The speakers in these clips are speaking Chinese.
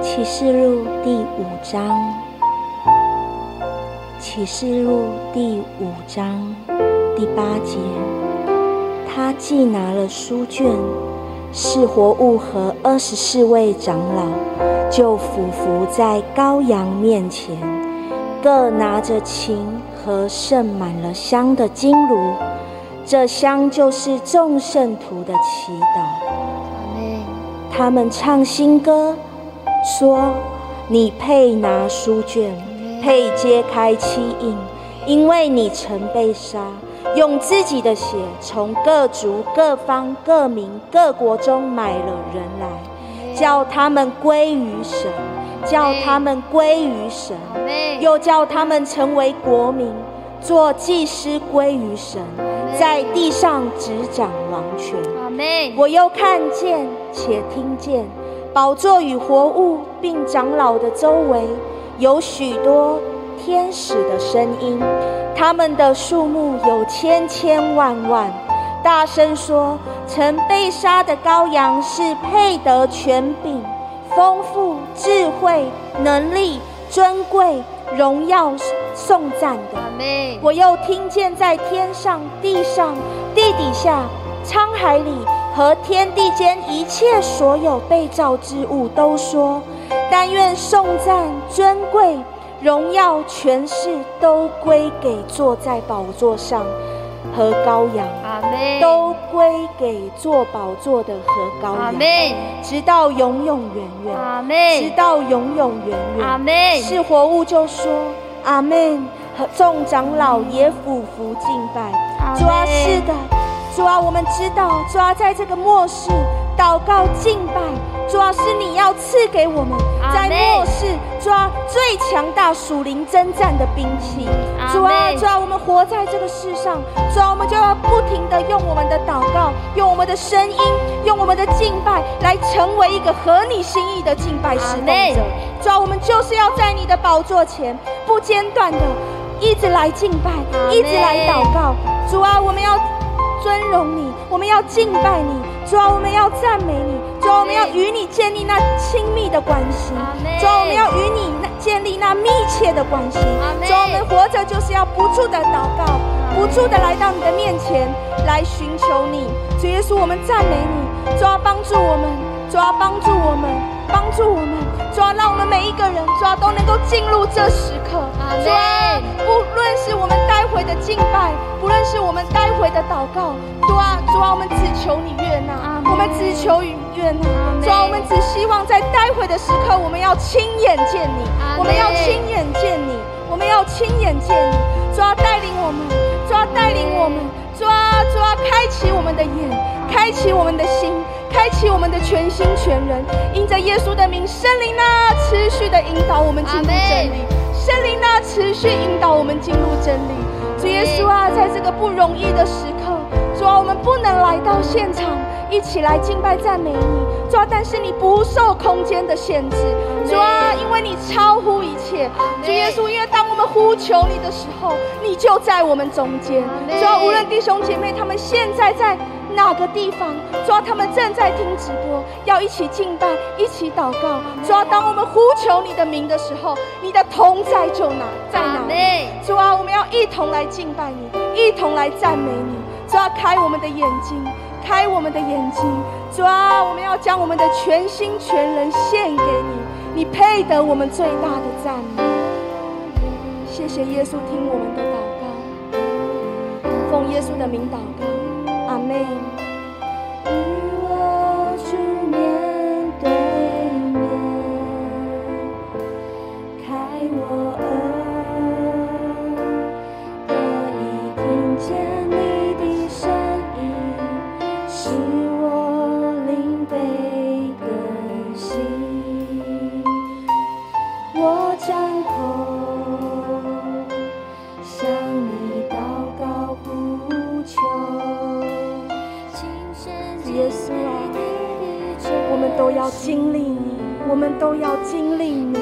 启示录第5章，启示录第5章第8节，他既拿了书卷，是活物和24位长老，就俯伏在羔羊面前，各拿着琴和盛满了香的金炉，这香就是众圣徒的祈祷。他们唱新歌，说：你配拿书卷，配揭开七印，因为你曾被杀，用自己的血从各族、各方、各民、各国中买了人来，叫他们归于神，叫他们归于神，又叫他们成为国民，做祭司归于神，在地上执掌王权。我又看见且听见，宝座与活物并长老的周围有许多天使的声音，他们的数目有千千万万，大声说：曾被杀的羔羊是配得权柄、丰富、智慧、能力、尊贵、荣耀、颂赞的。我又听见在天上、地上、地底下、沧海里和天地间一切所有被造之物都说：但愿颂赞、尊贵、荣耀、权势都归给坐在宝座上和羔羊，都归给坐宝座的和羔羊，直到永永远远，直到永永远远。是活物就说阿们，和众长老也俯伏敬拜。主啊，是的，主啊，我们知道，主啊，在这个末世祷告敬拜，主啊，是你要赐给我们在末世，主啊，最强大属灵征战的兵器。主啊，主啊，我们活在这个世上，主啊，我们就要不停地用我们的祷告，用我们的声音，用我们的敬拜，来成为一个合你心意的敬拜侍奉者。主啊，我们就是要在你的宝座前不间断的一直来敬拜，一直来祷告。主啊，我们要尊荣你，我们要敬拜你。主啊，我们要赞美你。主啊，我们要与你建立那亲密的关系。主啊，我们要与你建立那密切的关系。主啊，我们活着就是要不住的祷告，不住的来到你的面前来寻求你。主耶稣，我们赞美你。主啊，帮助我们，主啊，帮助我们，帮助我们。主啊，让我们每一个人，主啊，都能够进入这时刻。主啊，不论是我们待会的敬拜，不论是我们待会的祷告，主啊，主啊，我们只求你悦纳，我们只求你悦纳。主啊，我们只希望在待会的时刻，我们要亲眼见你，我们要亲眼见你，我们要亲眼见你。主啊，带领我们，主啊，带领我们，主啊，主啊，开启我们的眼，开启我们的心，开启我们的全心全人，因着耶稣的名，圣灵啊，持续的引导我们进入真理，圣灵啊，持续引导我们进入真理。主耶稣啊，在这个不容易的时刻，主啊，我们不能来到现场一起来敬拜赞美你，主啊，但是你不受空间的限制，主啊，因为你超乎一切。主耶稣，因为当我们呼求你的时候，你就在我们中间。主啊，无论弟兄姐妹他们现在在哪个地方，主啊，他们正在听直播，要一起敬拜，一起祷告。主啊，当我们呼求你的名的时候，你的同在就在哪里。主啊，我们要一同来敬拜你，一同来赞美你。主啊，开我们的眼睛，开我们的眼睛。主啊，我们要将我们的全心全人献给你，你配得我们最大的赞美。谢谢耶稣，听我们的祷告，奉耶稣的名祷告，阿们。与我主面对面，开我耳，得以听见你的声音，使我灵被更新。我张口向你祷告呼求。耶稣啊，我们都要经历你，我们都要经历你。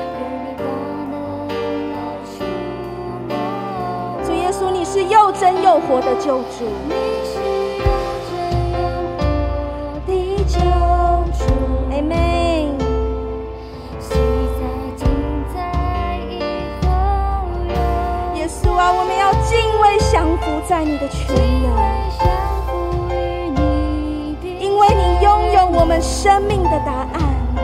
主耶稣，你是又真又又活的救主。Amen。耶稣啊，我们要敬畏降服在你的全能，因为你拥有我们生命的答案。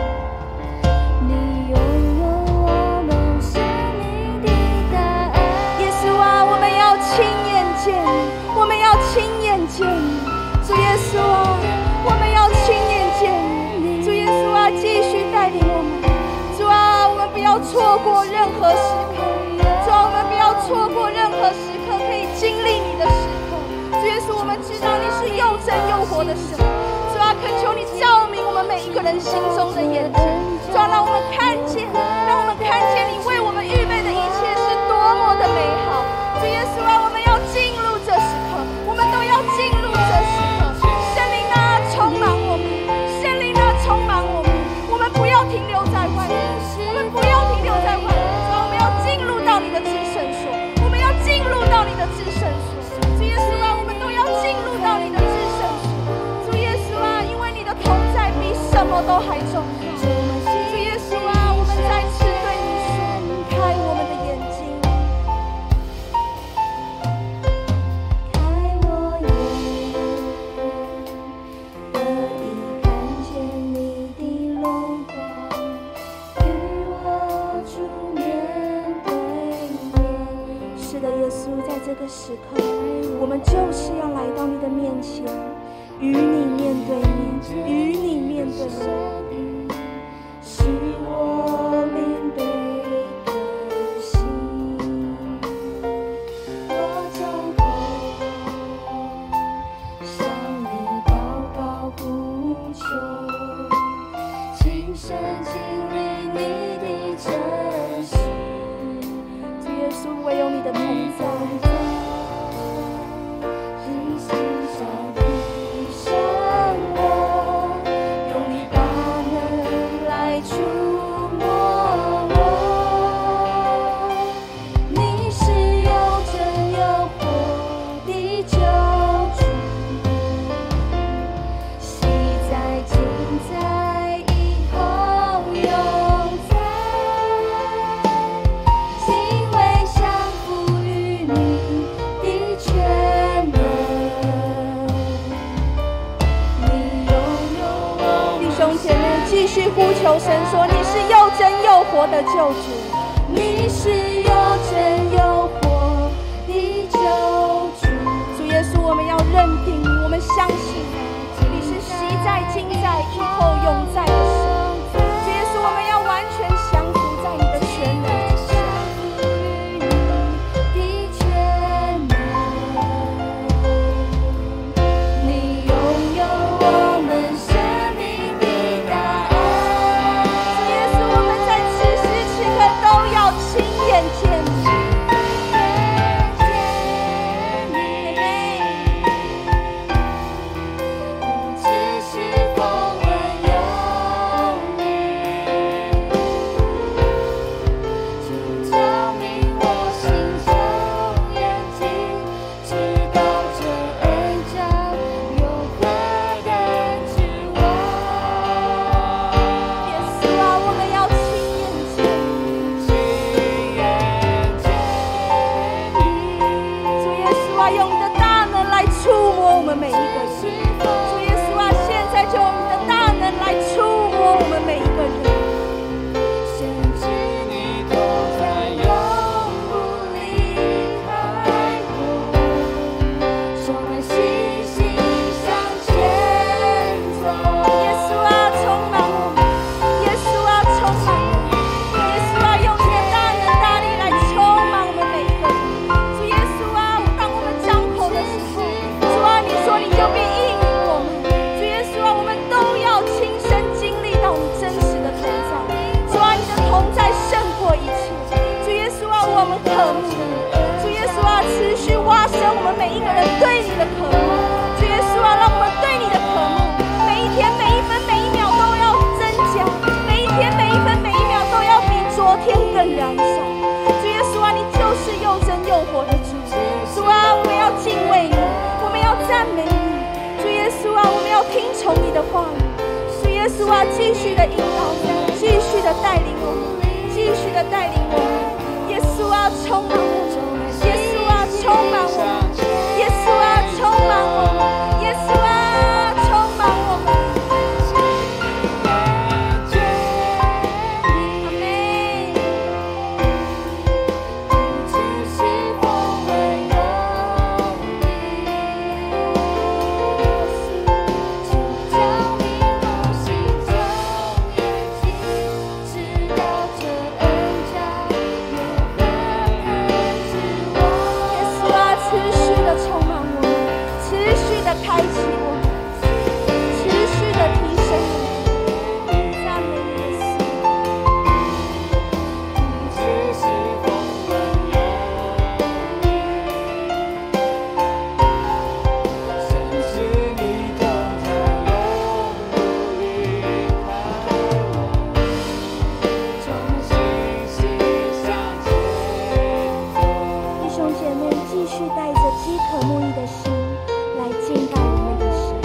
耶稣啊，我们要亲眼见你，我们要亲眼见你。主耶稣啊，我们要亲眼见你。主耶稣啊，继续带领我们。主啊，我们不要错过任何时刻。主啊，我们不要错过任何时刻可以经历你的时刻。主耶稣，我们知道你是又真又活的神。主啊，恳求你照明我们每一个人心中的眼睛。主啊，让我们看见，让我们看见你为我们预备的一切是多么的美好。主耶稣啊，我们要进入这时刻，我们都要进入这时刻。圣灵啊，充满我们，圣灵啊，充满我们。我们不要停留在外面，我们不要停留在外面。主啊，我们要进入到你的至圣所，我们要进入到你的至圣所。主耶稣啊，我们都要进入到你的至圣所。主耶稣啊，因为你的同在比什么都还重要。主耶稣啊，我们再次对你说，开我们的眼睛，开我眼，可以看见你的荣光，与我主面对面。是的，耶稣，在这个时刻，我们就是要来到你的面前，与你面对面，与你面对面。使我灵被更新，我将向你祷告呼求，亲身经历你的真实。主耶稣，唯有你的同在，你心上披上我，用你大能来触摸我。你是又真又活的救主，昔在今在以后永在，敬畏降服于你的全能。你拥有我，弟兄姐妹，继续呼求神说，你是又真又活的救主，你是又真又活的救主。主耶稣，我们要认定你，我们相信你是昔在今在以后永在的神。主耶稣，我们要完全降服在你的全能之下。你拥有我们生命的答案。主耶稣，我们在此时此刻都要亲眼见你。只是风闻有你，就照明我心中眼睛，直到这恩照永恒的指望。耶稣啊，我们要亲眼见你，亲眼见你。主耶稣啊，用你的大能来触摸我们每一个人。主耶稣啊，现在就用你的大能来触摸我们每一个人。甚至你都在永不离开我，说我们信心向前走。耶稣啊，充满我们！耶稣啊，充满我们！耶稣啊，用你的大能大力来充满我们每一个人。主耶稣啊，当我们张口的时候，主啊，你说你就必应允我们。主耶稣啊，我们都要亲身经历到你真实的同在。主啊，你的同在胜过一切。主耶稣啊，我们渴慕你。主耶稣啊，持续挖深我们每一个人对你的渴慕。主耶稣啊，让我们对你的渴慕，每一天每一分每一秒都要增加，每一天每一分每一秒都要比昨天更燃烧。主耶稣啊，你就是又真又活的主。主啊，我们要敬畏赞美你。主耶稣啊，我们要听从你的话语。主耶稣啊，继续的引导我们，继续的带领我们，继续的带领我们。耶稣啊，充满我们，耶稣啊，充满我们，耶稣啊，充满我们，耶稣啊，充满我们。开启我们，持续的提升我们，赞美耶稣。弟兄姐妹，继续带着饥渴慕义的心来敬拜我们的神。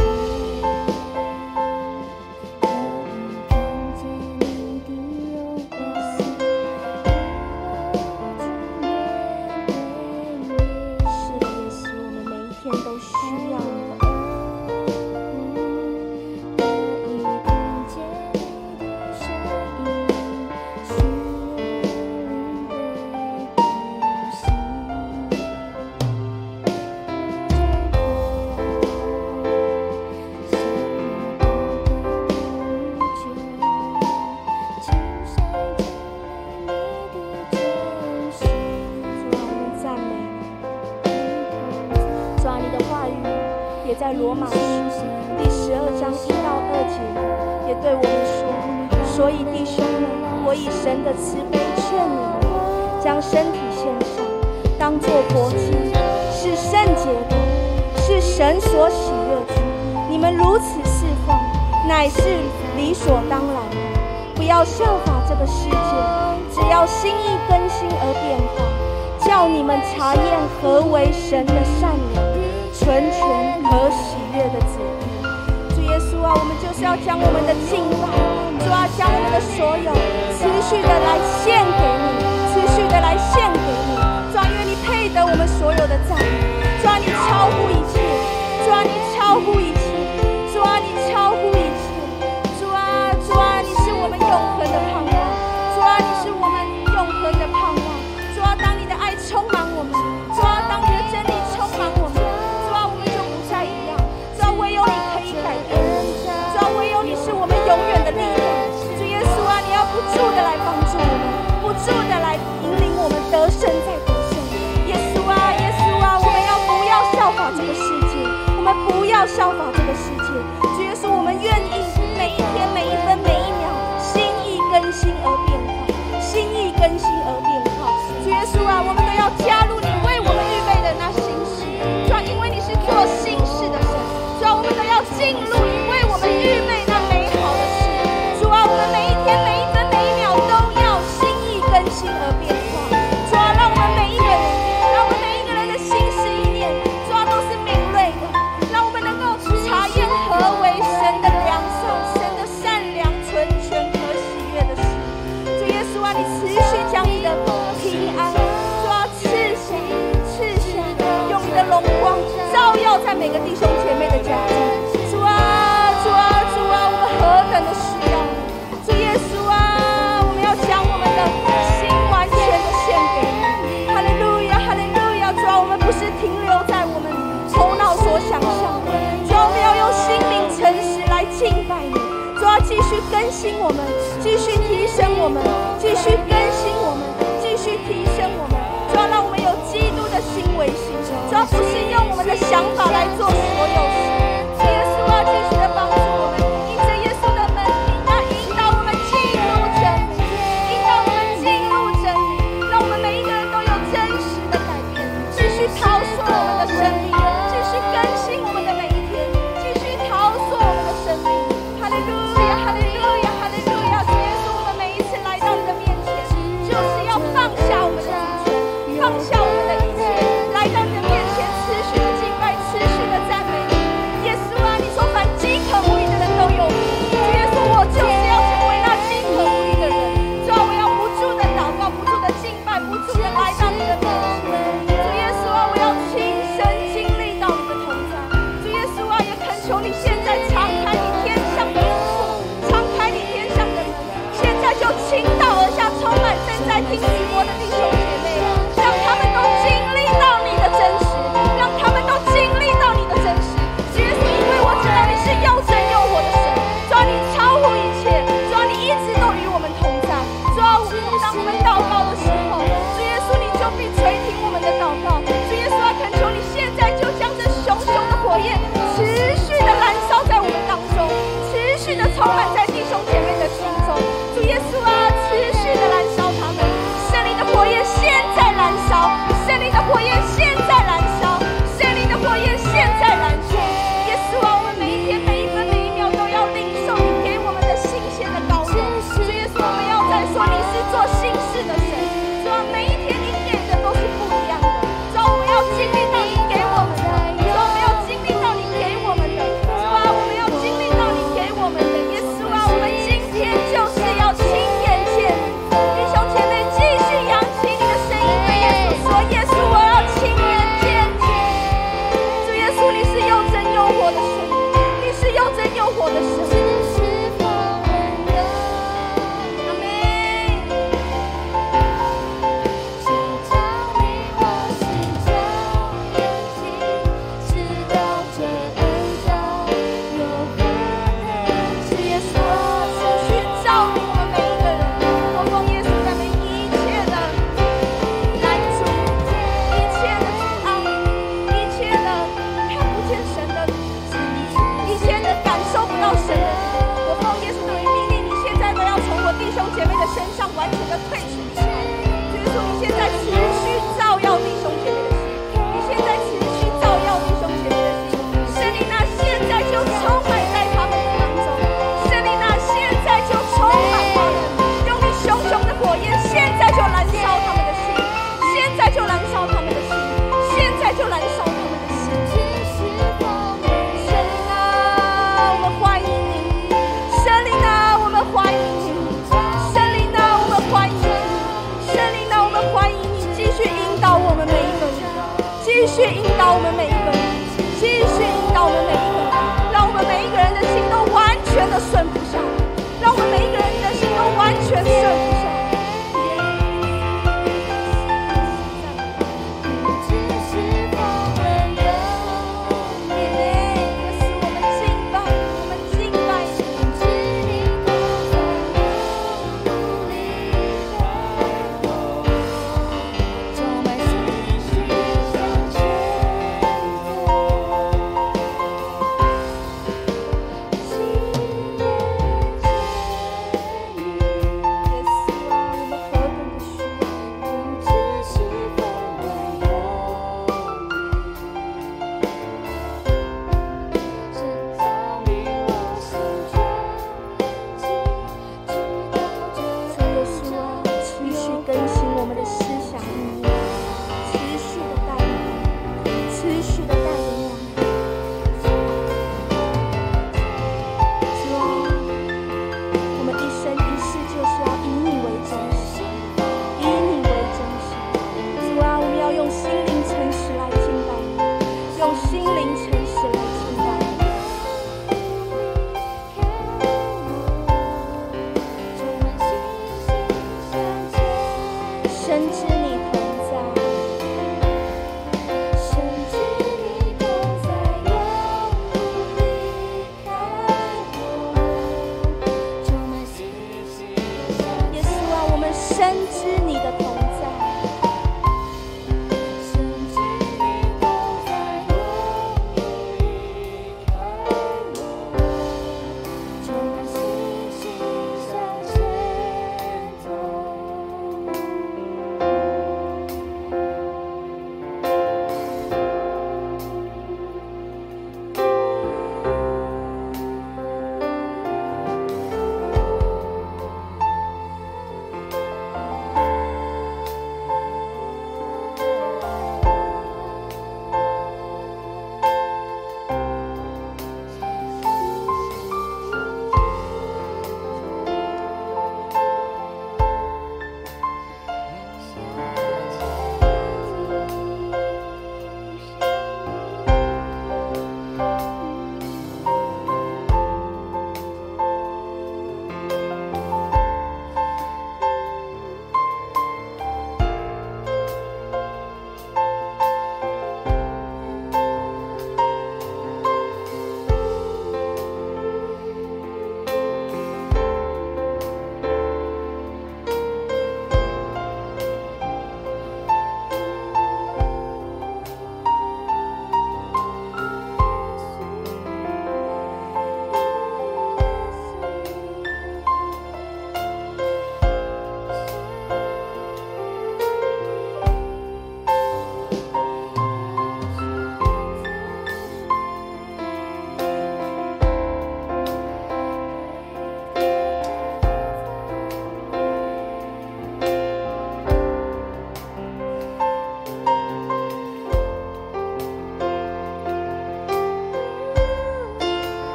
是的，耶稣，我们每一天都需要你。也在罗马书第12章1到2节，也对我们说：所以弟兄们，我以神的慈悲劝你们，将身体献上，当作活祭，是圣洁的，是神所喜悦的。你们如此侍奉，乃是理所当然的。不要效法这个世界，只要心意更新而变化，叫你们察验何为神的善良、纯全和喜悦的旨意。主耶稣啊，我们就是要将我们的敬拜，主啊，将我们的所有持续的来献给你，持续的来献给你。主啊，因为你配得我们所有的赞美。主啊，你超乎一切，主啊，你超乎一切，主啊，你超乎一切。主啊，主啊，你是我们永恒的盼望。主啊，你是我们永恒的盼望。主啊，当你的爱充满我们，主啊，当你的真理充满我们，主啊，我们就不再一样。主啊，唯有你可以改变我们。主啊，唯有你是我们永远的力量。主耶稣啊，你要不住的来帮助我们，不住的来引领我们得胜再得胜。耶稣啊，耶稣啊，我们不要效法这个世界，我们不要效法这个世界。主耶稣，我们愿意每一天、每一分、每一秒，心意更新而变化，心意更新而变化。主耶稣啊，我们都要加入你为我们预备的那新事。主啊，因为你是做新事的神。主啊，我们都要进入你为我们预备那美好的事。主啊，我们每一天、每一分、每一秒都要心意更新而变化。主啊，让我们每一个人，让我们每一个人的心思意念，主啊，都是敏锐的，让我们能够察验何为神的良善、神的善良、纯全和喜悦的事。主耶稣啊，你持续将你的平安，主啊，赐下，用你的荣光照耀在每个弟兄姐妹的家中。主啊，主啊，主啊，我们何等的需要你！主耶稣啊，我们要将我们的心完全的献给你。哈利路亚，哈利路亚！主啊，我们不是停留在我们头脑所想象的，主啊，我们要用心灵诚实来敬拜你。主啊，继续更新我们，继续提升我们，继续更新我们，继续提升我们。主啊，让我们有基督的心为心。主啊，不是用我们的想法来做所有事。主耶稣啊，继续的帮助我们，因着耶稣的门领啊，引导我们进入真理，引导我们进入真理，让我们每一个人都有真实的改变，继续陶塑我们的生命，继续更新我们的每一天，继续陶塑我们的生命。哈利路亚，哈利路亚，哈利路亚！主耶稣，我们每一次来到你的面前，就是要放下我们的主权，放下我们的一切，来到你的面前，持续的敬拜，持续的赞美你。 求你现在敞开你天上的窗，敞开你天上的门，现在就倾倒而下，充满正在听直播的弟兄姐妹，让他们都经历到你的真实，让他们都经历到你的真实。主耶稣，因为我知道你是又真又活的神，主啊，你超乎一切，主啊，你一直都与我们同在。主啊，当我们祷告的时候，主耶稣你就必垂听我们的祷告。主耶稣啊，恳求你现在就将这熊熊的火焰持续的燃烧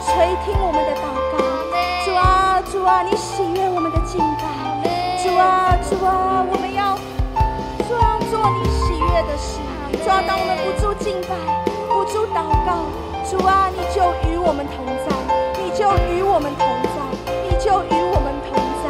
垂听我们的祷告。主啊，主啊，你喜悦我们的敬拜。主啊，主啊，我们要主啊做你喜悦的事。主啊，当我们不住敬拜，不住祷告，主啊，你就与我们同在，你就与我们同在，你就与我们同在。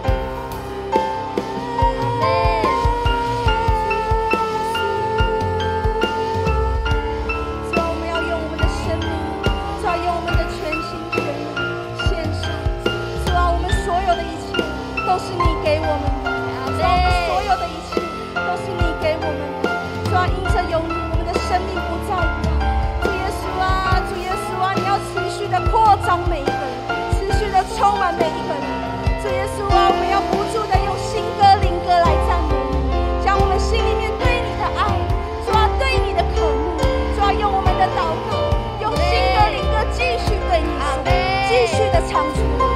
主啊，我们要用我们的生命，主啊，用我们的全心全意献上。主啊，我们所有的一切都是你给我们的。主啊，我们所有的一切都是你给我们的。主啊，因着有你，我们的生命不再一样。主耶稣啊，主耶稣啊，你要持续的扩张每一个人，持续的充满每一个人。主耶稣啊，我们要不住的用新歌灵歌来赞美你，将我们心里面对你的爱，主啊，对你的渴慕，主啊，用我们的祷告，用新歌灵歌继续对你说，继续的唱出来。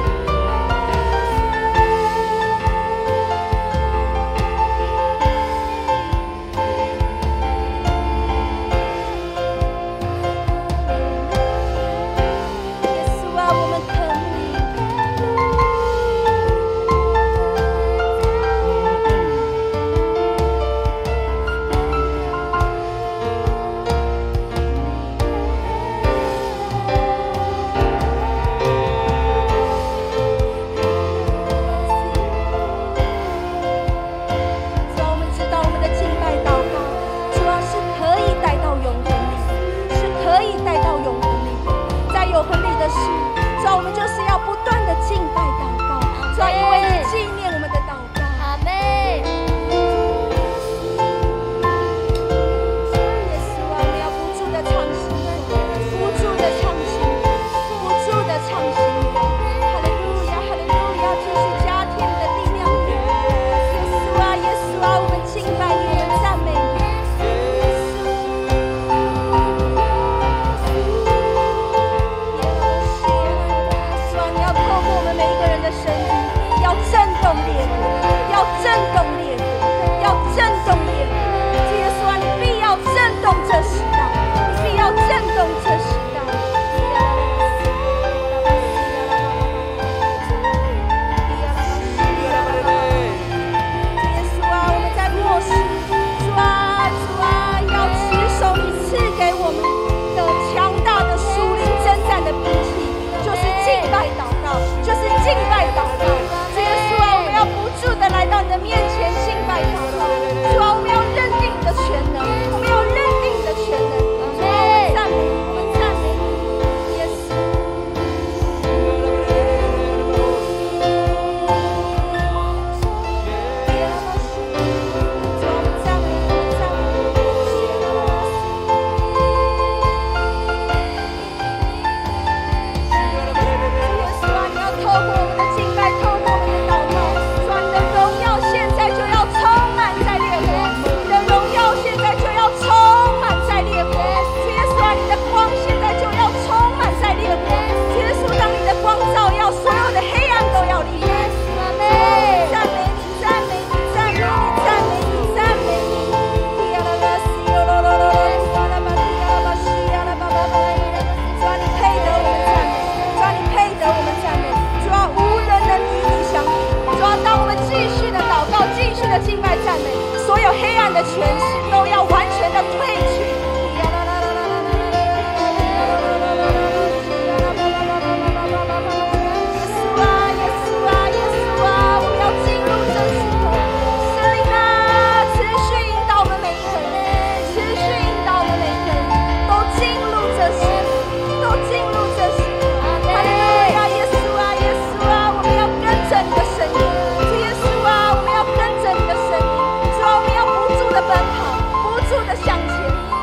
敬拜赞美，所有黑暗的权势都要完全的退去。向前。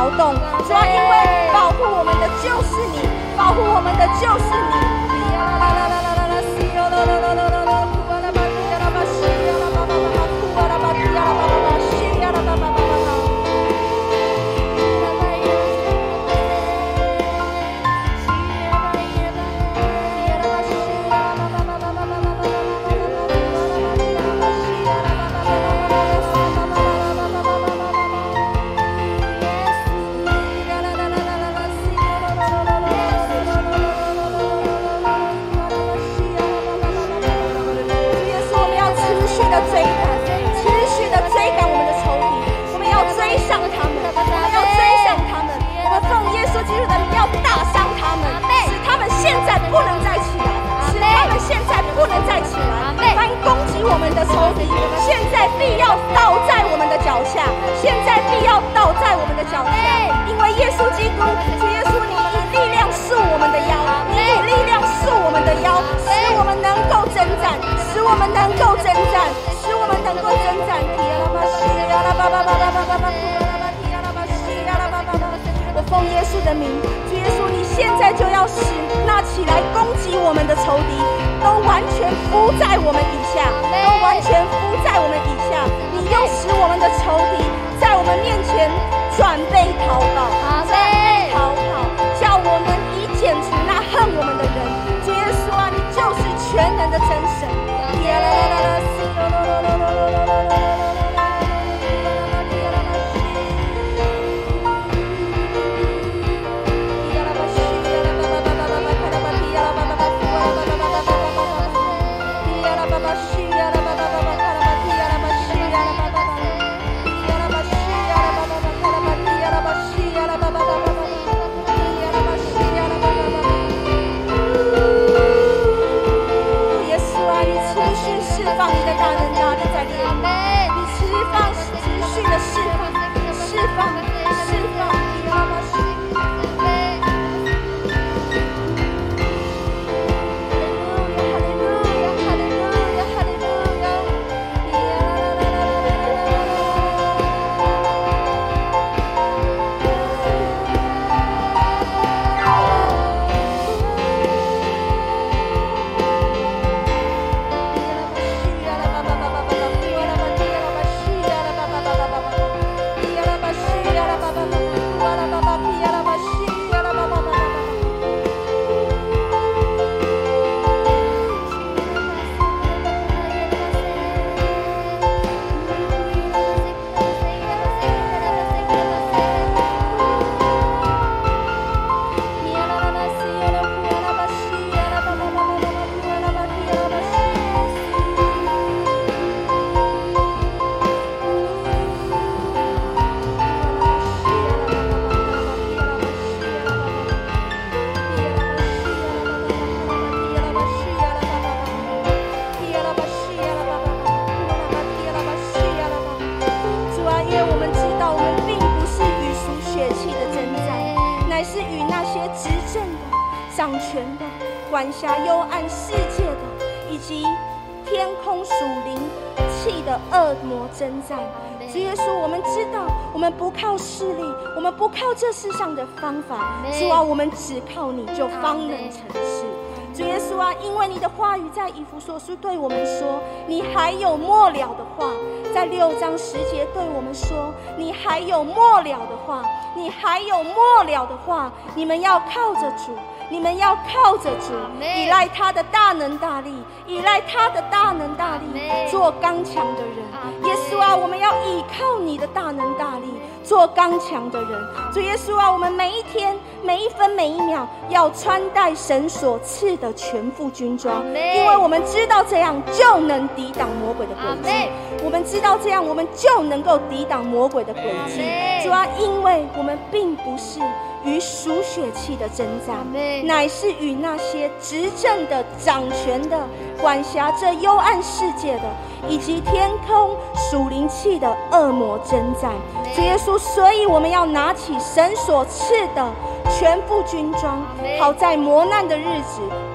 摇动。主啊，因为保护我们的就是你，保护我们的就是你。我们的仇敌，现在必要倒在我们的脚下，现在必要倒在我们的脚下，因为耶稣基督，主耶稣，你以力量束我们的腰，你以力量束我们的腰，使我们能够征战，使我们能够征战，使我们能够征战。我奉耶稣的名，主耶稣，你现在就要使那起来攻击我们的仇敌都完全伏在我们底下，都完全伏在我们底下。你又使我们的仇敌在我们面前转背逃跑，转背逃跑，叫我们以剪除那恨我们的人。主耶稣啊，你就是全能的真神。放你的大能大力在里面，你持续的释放。掌权的、管辖幽暗世界的，以及天空属灵气的恶魔征战。主耶稣，我们知道，我们不靠势力，我们不靠这世上的方法，主啊，我们只靠你就方能成事。主耶稣啊，因为你的话语在以弗所书对我们说，你还有末了的话，在6章10节对我们说，你还有末了的话，你还有末了的话，你们要靠着主，你们要靠着主，依赖他的大能大力，依赖他的大能大力，做刚强的人。耶稣啊，我们要依靠你的大能大力，做刚强的人。主耶稣啊，我们每一天、每一分、每一秒要穿戴神所赐的全副军装，因为我们知道这样就能抵挡魔鬼的诡计。我们知道这样，我们就能够抵挡魔鬼的诡计。主啊，因为我们并不是与属血气的征战，乃是与那些执政的、掌权的、管辖这幽暗世界的，以及天空属灵气的恶魔征战。主耶稣，所以我们要拿起神所赐的全副军装，好在磨难的日子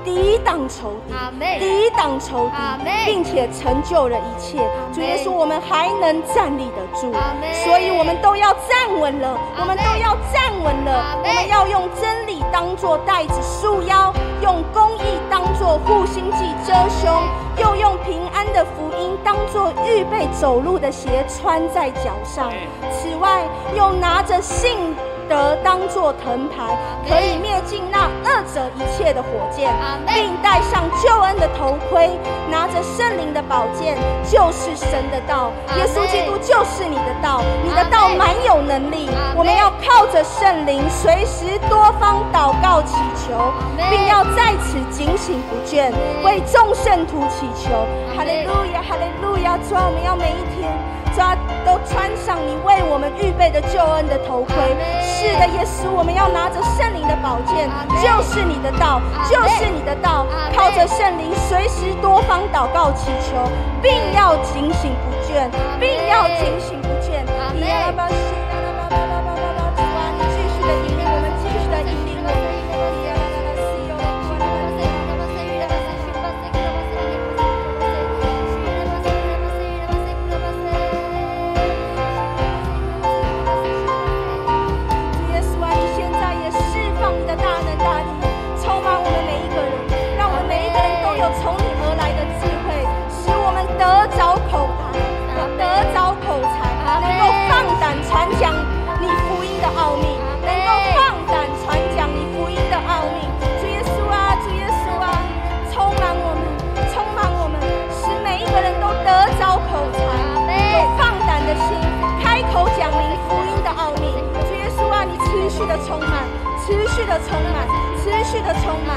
抵挡仇敌，抵挡仇敌，并且成就了一切。主耶稣，我们还能站立得住，所以我们都要站稳了，我们都要站稳了。我们要用真理当作带子束腰，用公义当作护心镜遮胸，又用平安的福音当作预备走路的鞋穿在脚上。此外，又拿着信德当作藤牌，可以灭尽那恶者一切的火箭，并戴上救恩的头盔，拿着圣灵的宝剑，就是神的道。耶稣基督就是你的道，你的道满有能力。我们要靠着圣灵，随时多方祷告祈求，并要在此警醒不倦，为众圣徒祈求。哈利路亚，哈利路亚！主啊，我们要每一天，主啊，都穿上你为我们预备的救恩的头盔。是的，耶稣，我们要拿着圣灵的宝剑，就是你的道，就是你的道，靠着圣灵，随时多方祷告祈求，并要警醒不倦，并要警醒不倦。主啊，你继续的引领我们，继续的引领我们。从你而来的智慧，使我们得着口才，能够放胆传讲你福音的奥秘，能够放胆传讲你福音的奥秘。主耶稣啊，主耶稣啊，充满我们，使每一个人都得着口才，有放胆的心，开口讲明福音的奥秘。主耶稣啊，你持续的充满，持续的充满，持续的充满。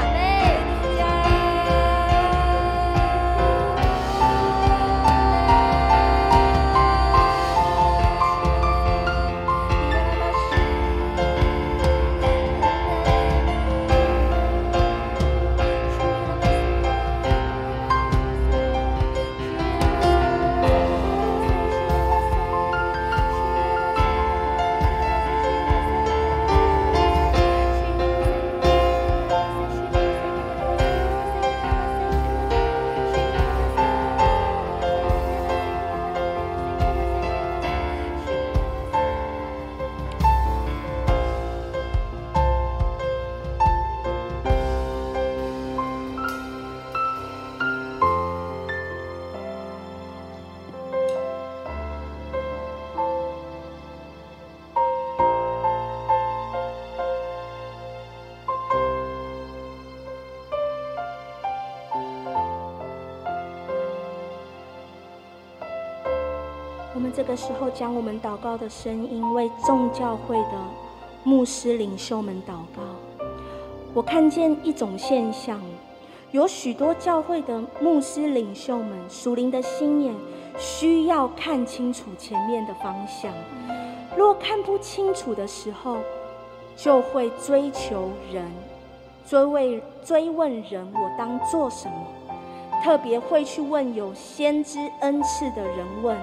我们这个时候将我们祷告的声音为众教会的牧师领袖们祷告。我看见一种现象，有许多教会的牧师领袖们属灵的心眼需要看清楚前面的方向，若看不清楚的时候，就会追求人，追问人我当做什么，特别会去问有先知恩赐的人问，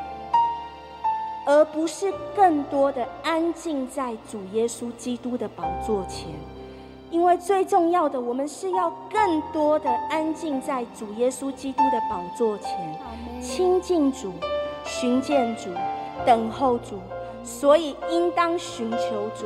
而不是更多的安静在主耶稣基督的宝座前。因为最重要的，我们是要更多的安静在主耶稣基督的宝座前，亲近主，寻见主，等候主，所以应当寻求主。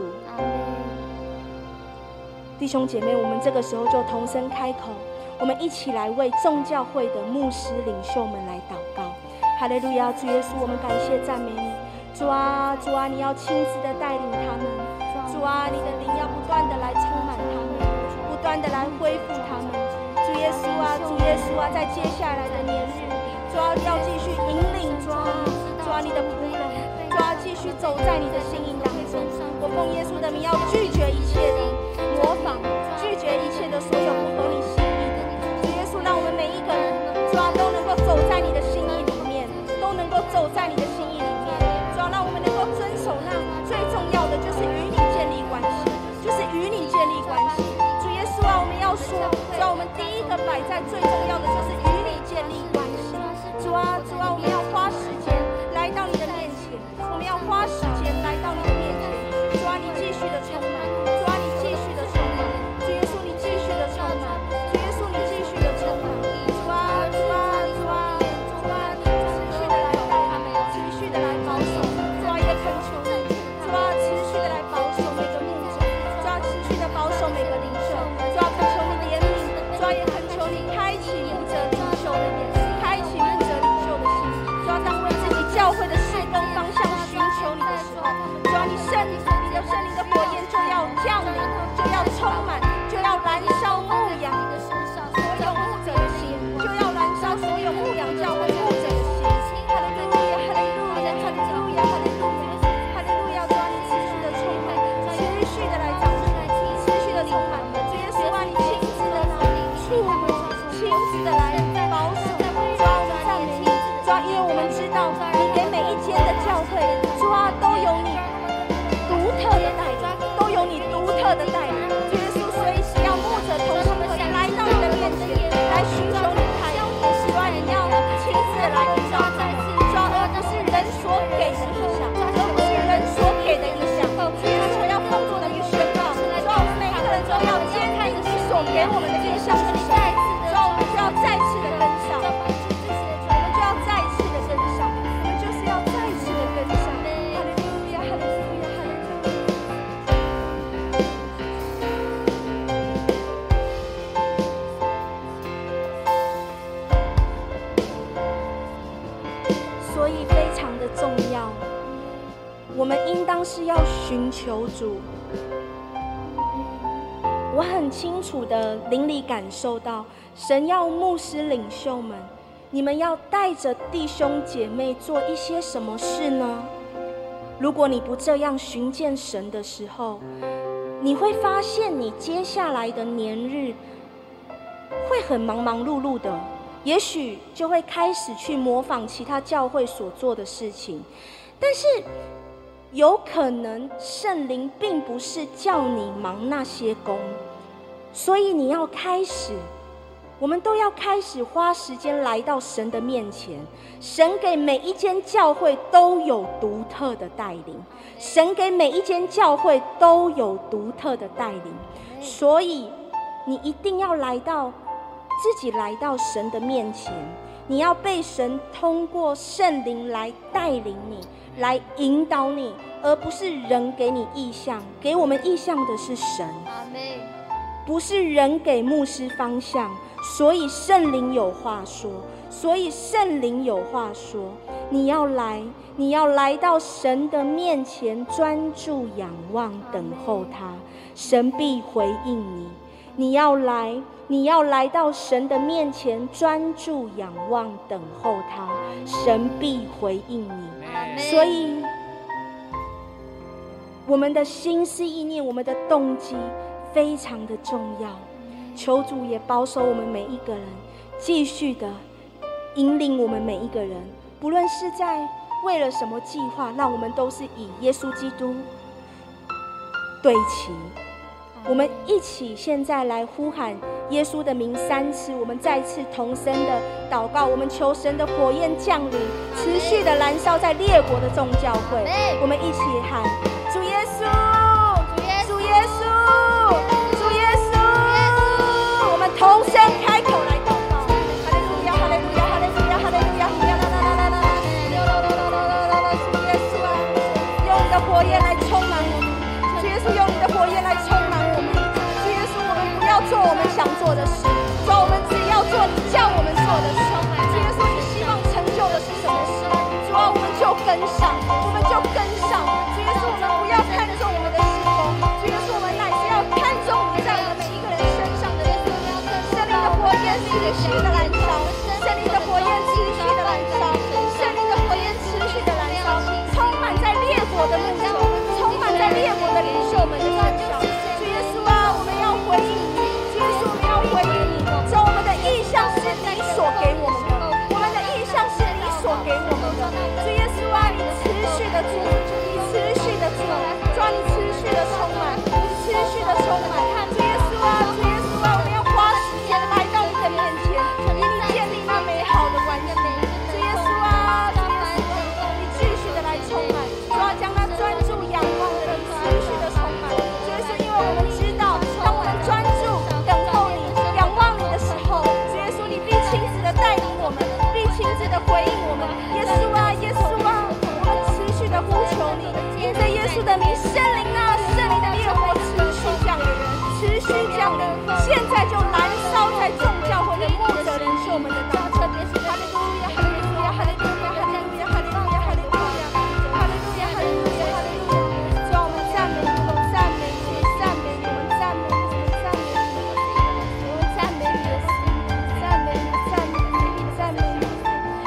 弟兄姐妹，我们这个时候就同声开口，我们一起来为众教会的牧师领袖们来祷告。哈利路亚！主耶稣，我们感谢赞美你。主啊，主啊，你要亲自的带领他们。主啊，你的灵要不断的来充满他们，不断的来恢复他们。主耶稣啊，主耶稣啊，在接下来的年日，主啊，要继续引领主啊你的仆人，主啊，继续走在你的心意当中。我奉耶稣的名，要拒绝一切的模仿，拒绝一切的所有不合你心意的。主耶稣，让我们每一个人，主啊，都能够走在你的心意里面，都能够走在你的心意里面。主啊，让我们能够遵守那最重要的，就是与你建立关系，就是与你建立关系。主耶稣啊，我们要说，主啊，我们第一个摆在最重要的就是与你建立关系。主啊，主啊，我们要花时间来到你的面前，我们要花时间来到你的面前。主啊，你继续的充满，主啊，你继续的充满，主耶稣，你继续的充满，主耶稣， 主啊，因为我们知道你给每一间的教会，主啊，都有你独特的带领，都有你独特的带领。主耶稣，所以只要牧者同心合意来到你的面前，来寻求你的带领，主啊，你要亲自的来引导他们，主啊，而不是人所给的意向，而不是人所给的意向。主耶稣，要奉主的名宣告，主啊，我们每一个人都要坚定你所给我们的意向是什么。主啊，我们就要再次的跟上，我们就要再次的跟上，我们就是要再次的跟上。哈利路亚，哈利路亚，哈利路亚。所以非常的重要，我们应当是要寻求主。我很清楚的灵里感受到，神要牧师领袖们，你们要带着弟兄姐妹做一些什么事呢？如果你不这样寻见神的时候，你会发现你接下来的年日会很忙忙碌碌的，也许就会开始去模仿其他教会所做的事情，但是有可能圣灵并不是叫你忙那些工，所以你要开始，我们都要开始花时间来到神的面前。神给每一间教会都有独特的带领，神给每一间教会都有独特的带领，所以你一定要自己来到神的面前，你要被神通过圣灵来带领你，来引导你，而不是人给你意向。给我们意向的是神，不是人给牧师方向。所以圣灵有话说，你要来到神的面前，专注仰望等候他，神必回应你。你要来到神的面前，专注仰望等候他，神必回应你。所以我们的心思意念，我们的动机非常的重要。求主也保守我们每一个人，继续的引领我们每一个人，不论是在为了什么计划，让我们都是以耶稣基督对齐。我们一起现在来呼喊耶稣的名3次，我们再次同声的祷告，我们求神的火焰降临，持续的燃烧在列国的众教会。我们一起喊主耶稣，主耶稣，主耶稣，我们同声开口来祷告。哈利路亚，哈利路亚，哈利路亚，哈利路亚，主耶稣啊，用你的火焰来充满我们，主耶稣用你的火焰来充满我们，主耶稣，我们不要做我们想做的事，主，我们只要做你叫我们做的事。主耶稣，你希望成就的是什么事？主啊，我们就跟上，我们就跟上。主耶稣，我们不要看重我们的事工，主耶稣，我们乃是要看重你在我们每一个人身上的圣灵的火焰持续的燃烧，圣灵的火焰持续的燃烧，圣灵的火焰持续的燃烧，充满在列国的牧者，充满在列国的领袖们的身上。主耶稣啊，我们要回应你，主耶稣，我们要回应你。主，我们的意向是你所给我们的，我们的意向是你所给我们的。主耶稣啊，你持续的做，你持续的做，主啊，你持续的充满，你持续的充满。主耶稣啊，主耶稣啊，我们要花时间来到你的面前，与你建立那美好的关系。主耶稣啊，主耶稣啊，你继续的来充满，主啊，将那专注仰望的人持续的充满。主耶稣，因为我们知道，当我们专注等候你、仰望你的时候，主耶稣，你必亲自的带领我们，必亲自的回应我们。耶稣啊，耶稣啊，我们持续的呼求你，因着耶稣的名，圣灵啊，圣灵的烈火持续降临，持续降临，现在就燃烧在众教会的牧者领袖们的当中。哈利路亚，哈利路亚，哈利路亚，哈利路亚，哈利路亚，哈利路亚，哈利路亚，哈利路亚，哈利路亚。主啊，我们赞美你，我们赞美你，我们赞美你，我们赞美你，我们赞美你，我们赞美你的心，赞美你，赞美你，赞美你，赞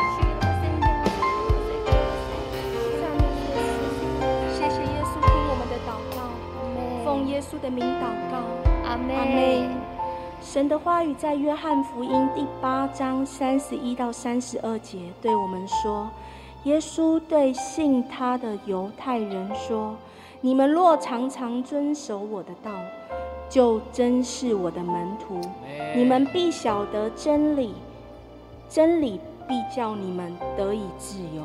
美你的心。谢谢耶稣听我们的祷告，奉耶稣的名祷告，阿们。 神的话语在约翰福音第8章31到32节对我们说，耶稣对信他的犹太人说，你们若常常遵守我的道，就真是我的门徒，你们必晓得真理，真理必叫你们得以自由。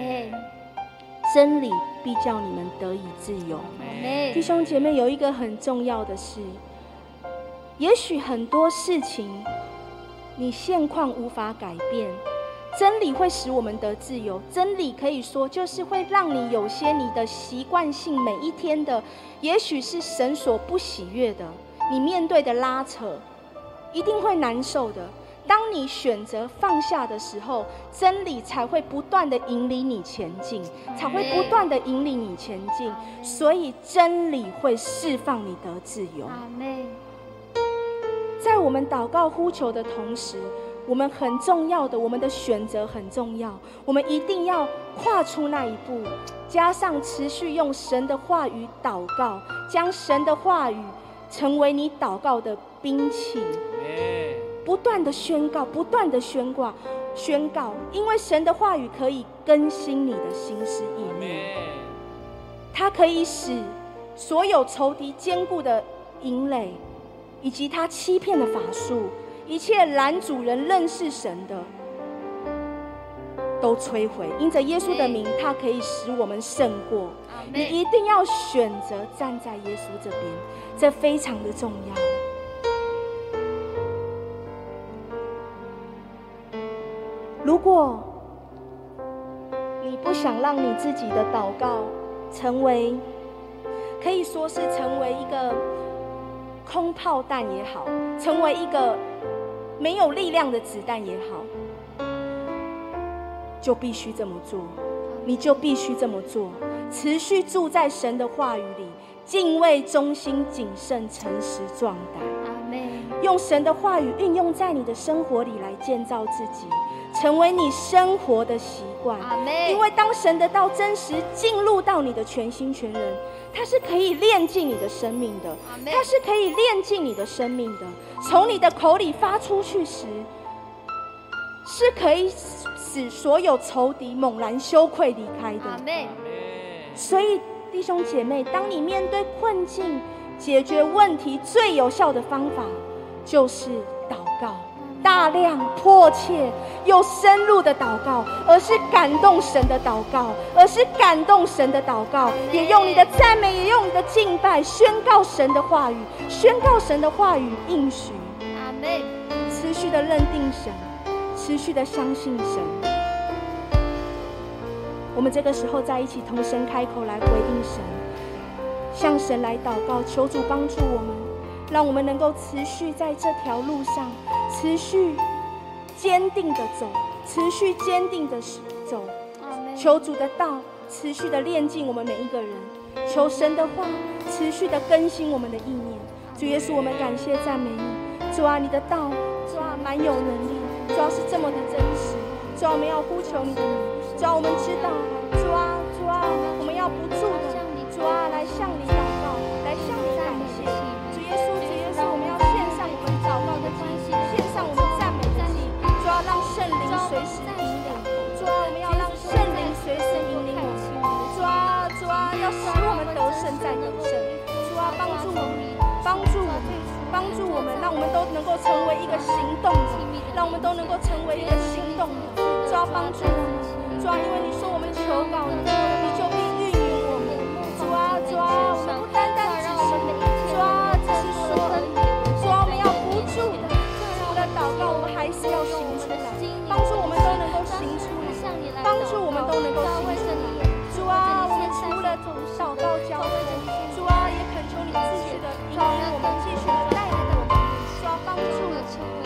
真理必叫你们得以自由。弟兄姐妹，有一个很重要的事，也许很多事情你现况无法改变，真理会使我们得自由。真理可以说就是会让你有些你的习惯性每一天的，也许是神所不喜悦的，你面对的拉扯一定会难受的。当你选择放下的时候，真理才会不断的引领你前进，才会不断的引领你前进。所以真理会释放你得自由。在我们祷告呼求的同时，我们很重要的，我们的选择很重要，我们一定要跨出那一步，加上持续用神的话语祷告，将神的话语成为你祷告的兵器，不断的宣告，不断的宣告，因为神的话语可以更新你的心思意念，它可以使所有仇敌坚固的营垒，以及他欺骗的法术，一切拦阻人认识神的，都摧毁。因着耶稣的名，他可以使我们胜过。你一定要选择站在耶稣这边，这非常的重要。如果你不想让你自己的祷告成为，可以说是成为一个空炮弹也好，成为一个没有力量的子弹也好，就必须这么做，你就必须这么做，持续住在神的话语里，敬畏、忠心、谨慎、诚实、壮胆。用神的话语运用在你的生活里来建造自己，成为你生活的习惯。因为当神的道真实进入到你的全心全人，它是可以炼净你的生命的，它是可以炼净你的生命的。从你的口里发出去时，是可以使所有仇敌猛然羞愧离开的。所以弟兄姐妹，当你面对困境，解决问题最有效的方法就是祷告，大量、迫切又深入的祷告，而是感动神的祷告，也用你的赞美，也用你的敬拜，宣告神的话语，宣告神的话语应许。持续的认定神，持续的相信神。我们这个时候在一起同神开口来回应神，向神来祷告，求主帮助我们，让我们能够持续在这条路上持续坚定的走，持续坚定的走。求主的道持续的炼净我们每一个人，求神的话持续的更新我们的意念。主耶稣，我们感谢赞美你。主啊，你的道，主啊，蛮有能力，主啊，是这么的真实。主啊，我们要呼求你的名。主啊，我们知道，主啊，我们要不住的，主啊，来向你祷告，来向你感谢。主耶稣，我们要献上我们祷告的祭，献上我们赞美的祭。主啊，让圣灵随时引领。主啊，我们要让圣灵随时引领我们。主啊，要使我们得胜再得胜。主啊，帮助我们，让我们都能够成为一个行动的，让我们都能够成为一个行动的。主啊，帮助我们。主啊，因为你说我们求告你，你就必运营我们。主啊，我们不单单只是主啊，只是说而已。主啊，我们要不住的，除了祷告，我们还是要行出来，帮助我们都能够行出来，帮助我们都能够行出来。主啊，我们除了祷告交托，主啊，也恳求你继续的引领我们，继续的带领我们。主啊，帮助我们。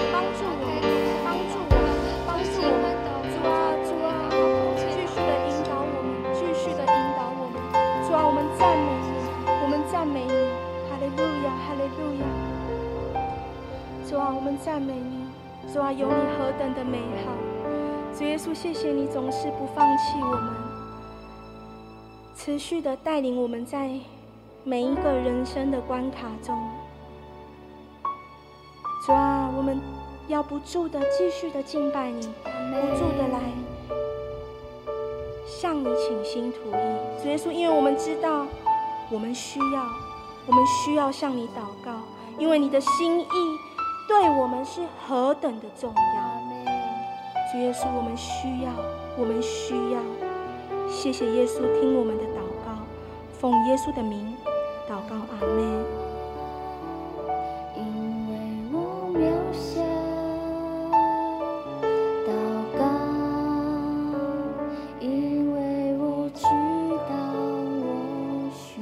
赞美你，哈利路亚，哈利路亚。主啊，我们赞美你，主啊，有你何等的美好。主耶稣，谢谢你总是不放弃我们，持续的带领我们在每一个人生的关卡中。 主啊，我们要不住的继续的敬拜你，不住的来向你倾心吐意。主耶稣，因为我们知道我们需要向你祷告，因为你的心意对我们是何等的重要。主耶稣，我们需要，谢谢耶稣听我们的祷告，奉耶稣的名祷告，阿们。 因为我渺小，祷告，因为我知道我需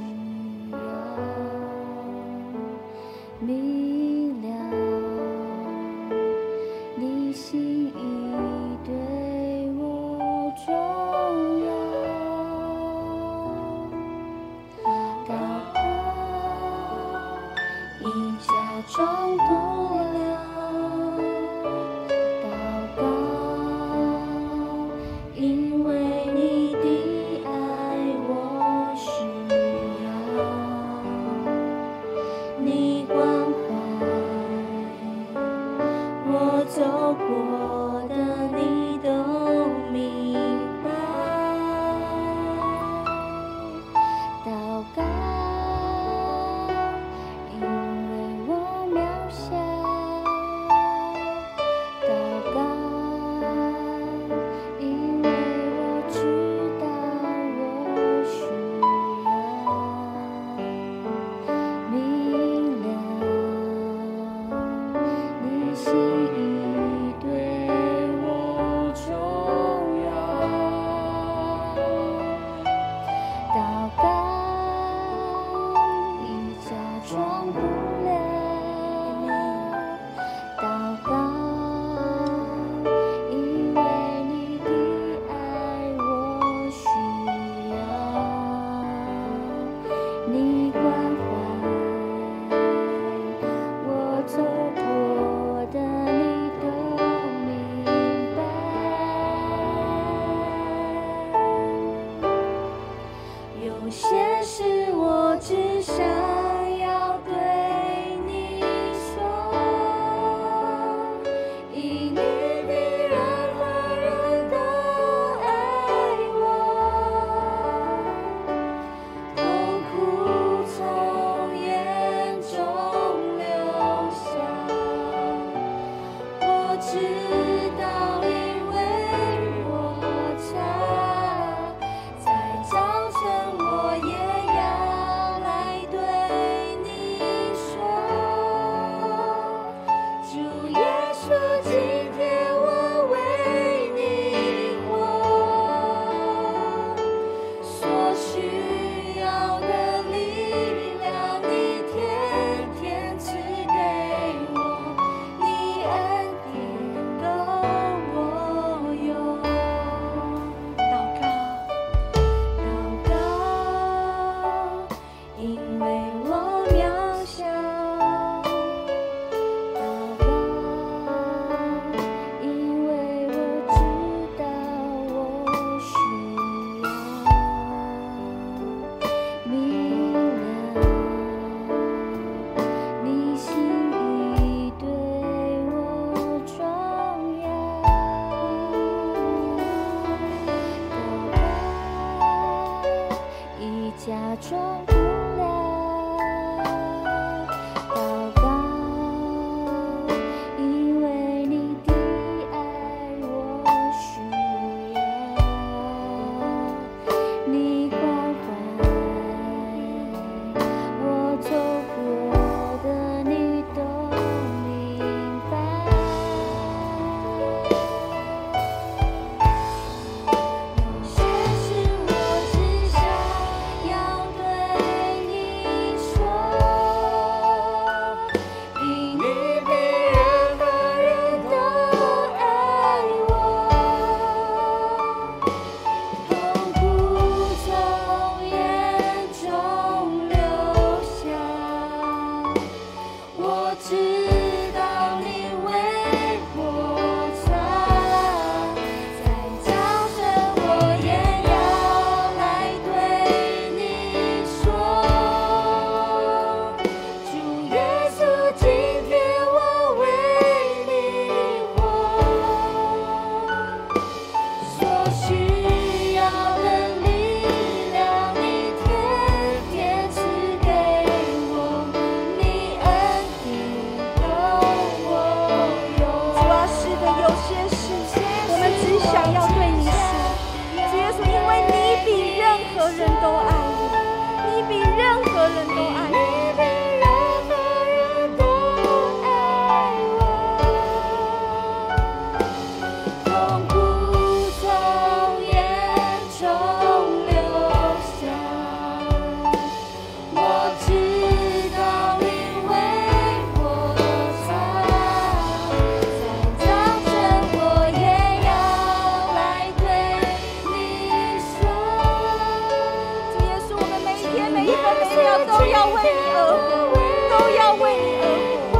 要明了你心意对我重要。已假装不了，祷告，因为你的爱我需要，你关怀我走过的，你都明白，祷告。有些事我只想要对你说，因你比任何人都爱我，痛苦从眼中流下，我知道，因为我差，在早晨我也要来对你说，主耶稣，今天我为你活，所需要的力量你天天赐给我，你恩典够我用。 祷告， 因为我渺小，祷告，因为我知道我需要明了你心意对我重要，祷告，已假装不了，祷告，因为你的爱我需要，你关怀我走过的，你都明白。有些事我只想要对何人都爱我，你比任何人都爱我。都要为你而活，都要为你而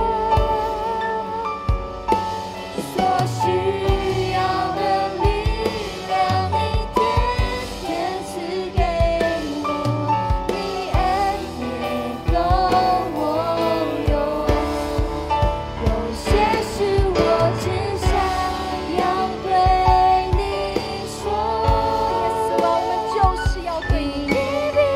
活。所需要的力量，你天天赐给我，你恩典够我用。有些事我只想要对你说，耶稣啊，我们就是要对你说。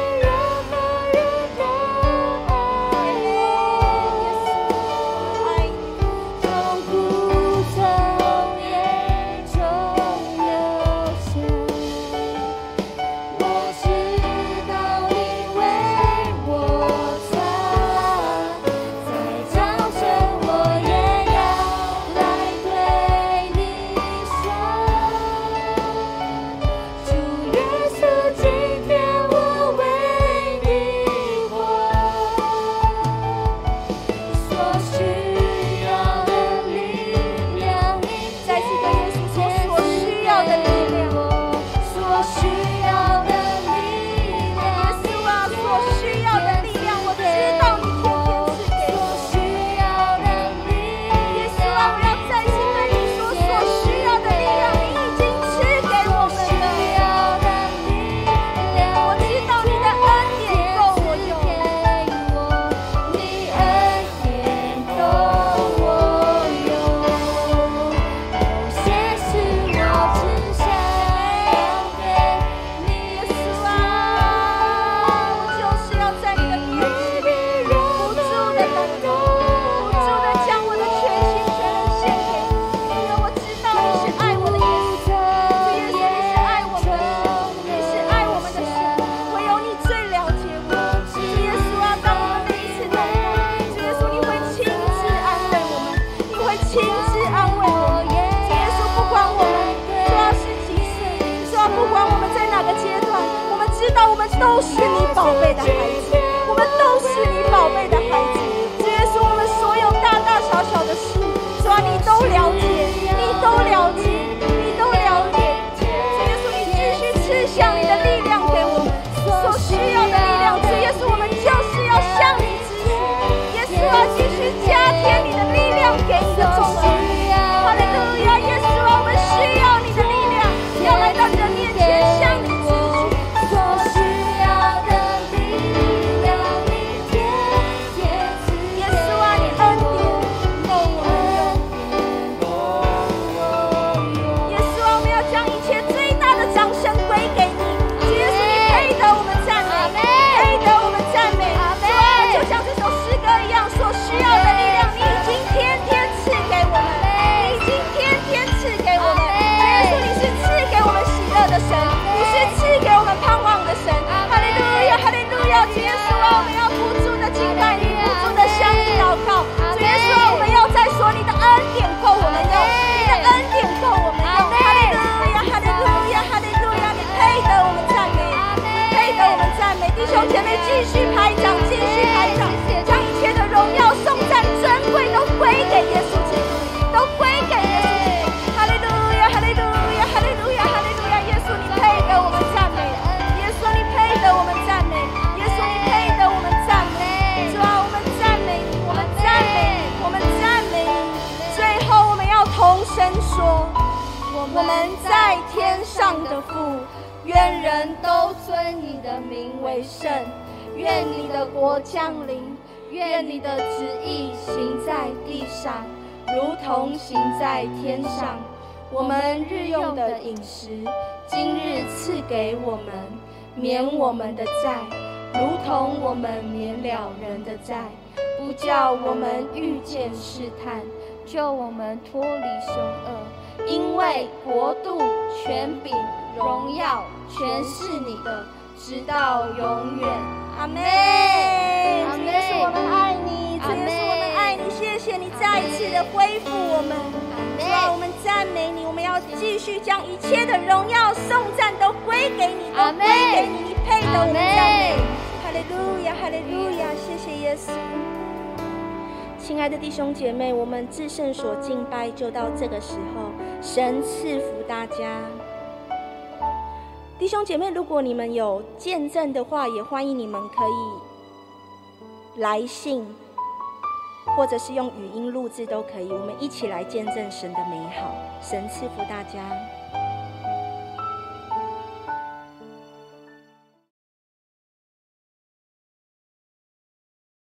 都是你宝贝的孩子，我们都是你宝贝的孩子。主耶稣，我们所有大大小小的事，主啊，你都了解，你都了解，你都了解。主耶稣，你继续赐下你的力量给我们所需要的力量。主耶稣，我们就是要向你支取。耶稣啊，继续加添你的力量给你的众儿女。哈利路亚，耶稣啊，我们需要你的力量，要来到你的面前向你支取。主耶稣啊，我们要不住的敬拜你，不住的向你祷告。主耶稣啊，我们要再说你的恩典够我们用，你的恩典够我们用。哈利路亚，哈利路亚，哈利路亚！你配得我们赞美，配得我们赞美。弟兄姐妹，继续拍掌，继续拍掌，将一切的荣耀、颂赞、尊贵都归给耶稣基督，都归给耶稣基督。哈利路亚，哈利路亚，哈利路亚，哈利路亚！耶稣，你配得我们赞美，耶稣，你配得我们赞美。配得我们赞美，主啊，我们赞美你，我们赞美你，我们赞美你。最后，我们要同声说：我们在天上的父，愿人都尊你的名为圣，愿你的国降临，愿你的旨意行在地上，如同行在天上。我们日用的饮食，今日赐给我们，免我们的债。如同我们免了人的债，不叫我们遇见试探，救我们脱离凶恶。因为国度、权柄、荣耀，全是你的， 直到永远。 阿门。 阿门主耶稣，我们爱你，主耶稣，我们爱你，谢谢你再一次的恢复我们。主啊，我们赞美你，我们要继续将一切的荣耀、颂赞都归给你，都归给你，你配得我们赞美。哈利路亚，哈利路亚，谢谢耶稣。亲爱的弟兄姐妹，我们至圣所敬拜就到这个时候，神赐福大家。弟兄姐妹，如果你们有见证的话，也欢迎你们可以来信，或者是用语音录制都可以，我们一起来见证神的美好。神赐福大家。